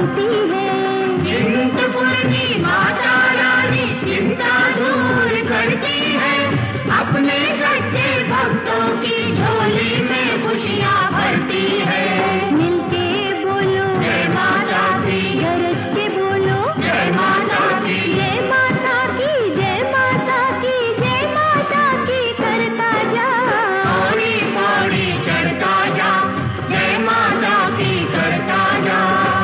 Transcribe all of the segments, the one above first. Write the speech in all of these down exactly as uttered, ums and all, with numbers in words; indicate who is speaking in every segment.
Speaker 1: होती है।
Speaker 2: चिंतपूर्णी माता रानी चिंता दूर करती है, अपने सच्चे भक्तों की झोली में खुशियाँ भरती है।
Speaker 1: मिलके बोलो
Speaker 2: जय माता की,
Speaker 1: गरज के बोलो
Speaker 2: जय माता की,
Speaker 1: जय माता की, जय माता की, जय माता की करता जा।
Speaker 2: पौड़ी पौड़ी चढ़ता जा, जय माता की करता जा।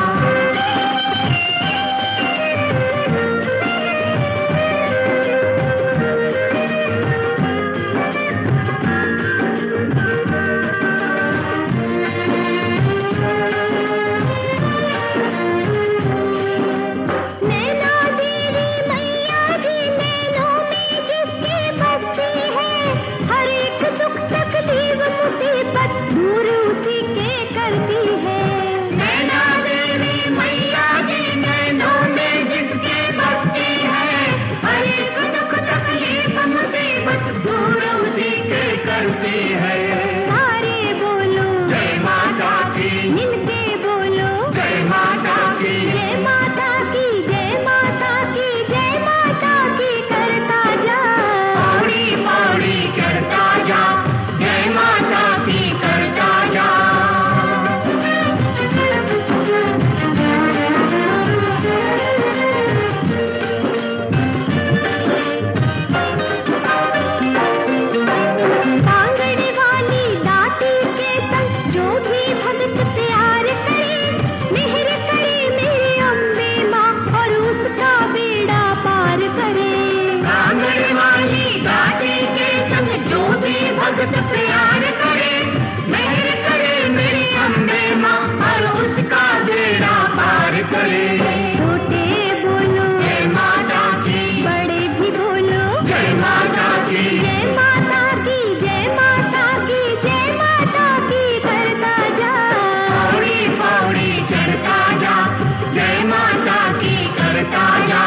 Speaker 1: नैना तेरी मैया जी नैनों में जिसकी बसती है, हर एक दुख तकलीफ मुसीबत दूर उसी के करती है।
Speaker 2: नैना देवी मैया जी नैनों में जिसके बसती है, हर एक दुख तकलीफ मुसीबत दूर उसी के करती है।
Speaker 1: सारे बोलो
Speaker 2: जय माता की,
Speaker 1: मिलके बोलो
Speaker 2: जय माता की,
Speaker 1: जय माता की, जय माता की, जय माता की करता जा।
Speaker 2: पौड़ी पौड़ी चढ़ता जा, जय माता की करता जा।
Speaker 1: आंगन वाली दाती के संग जो भी भक्त प्यार करे, मेहर करे मेरी अम्बे माँ और उसका बेड़ा पार करे।
Speaker 2: आंगन वाली दादी के संग जो भी भक्त प्यार करे, मेहर करे मेरी अम्बे माँ और उसका बेड़ा पार करे।
Speaker 1: छोटे बोलो
Speaker 2: जय माता की,
Speaker 1: बड़े भी बोलो
Speaker 2: जय माता की,
Speaker 1: जय माता की, जय माता की, जय माता की करता जा।
Speaker 2: पौड़ी पौड़ी चढ़ता जा, जय माता की करता जा।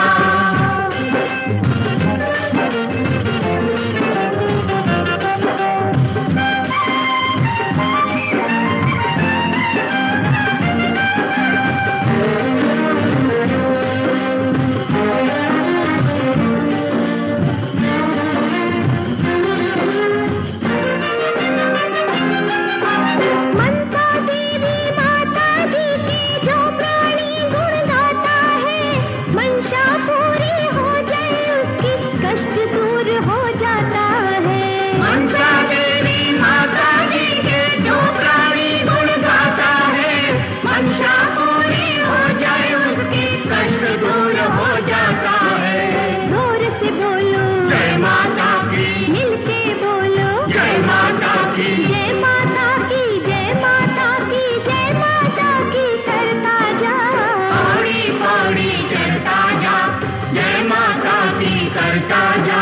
Speaker 1: मनसा देवी माता जी के जो प्राणी गुण गाता है, मंशा पूरी हो जाए उसकी कष्ट दूर हो जाता है।
Speaker 2: मनसा देवी माता जी के जो प्राणी गुण गाता है, मंशा पूरी हो जाए उसकी कष्ट दूर हो जाता है।
Speaker 1: जोर से बोलो
Speaker 2: जय माता की,
Speaker 1: मिलके बोलो
Speaker 2: जय माता की,
Speaker 1: जय माता की, जय माता की, जय माता की करता जा।
Speaker 2: पौड़ी पौड़ी चढ़ता जा, जय माता की करता जा।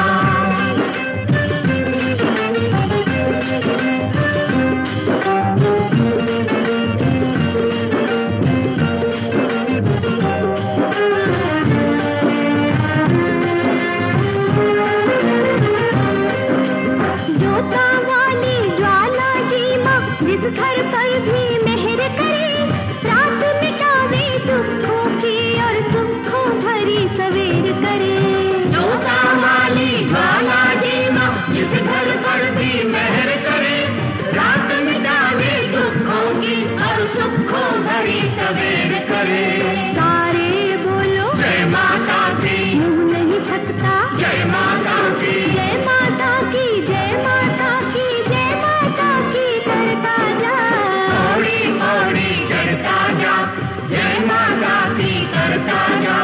Speaker 1: जोता वाली ज्वाला जी माँ जिस घर पर भी मेहर करे, रात मिटावे दुखों की और सुखों भरी सवेर करे।
Speaker 2: जोता वाली ज्वाला जी माँ जिस घर पर भी मेहर करे, रात मिटावे दुखों की और सुखों भरी सवेर करे।
Speaker 1: सारे बोलो
Speaker 2: जय माता की,
Speaker 1: मुँह नहीं थकता,
Speaker 2: जय माता की,
Speaker 1: जय माता की, जय माता की, जय माता की करता जा।
Speaker 2: पौड़ी पौड़ी चढ़ता जा, जय माता की करता जा।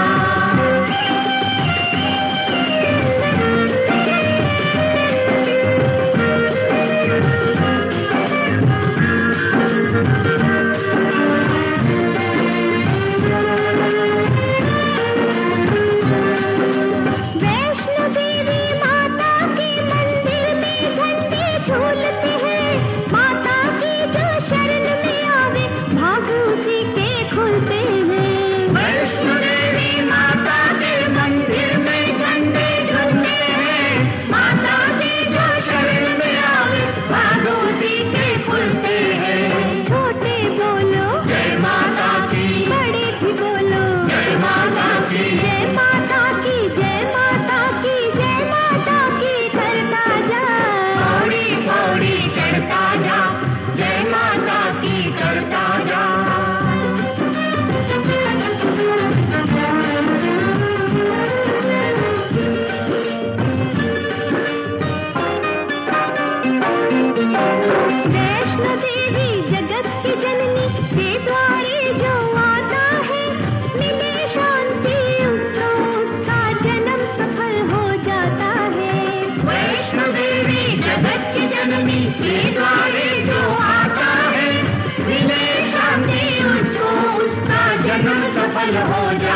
Speaker 1: वैष्णो देवी माता के मंदिर में झंडे झूलते हैं, माता की जो शरण में आवे भाग उसी के खुलते हैं।
Speaker 2: वैष्णो की,
Speaker 1: जय माता की, जय माता की, जय माता की करता जा,
Speaker 2: पौड़ी पौड़ी चढ़ता जा, जय माता की करता जा।
Speaker 1: वैष्णो देवी जगत की जननी के द्वारे जो आता है, मिले शांति उसको, उसका जन्म सफल हो जाता है।
Speaker 2: वैष्णो देवी जगत की जननी के द्वारे जो आता है, मिले शांति उसको, उसका जन्म सफल हो जाता है।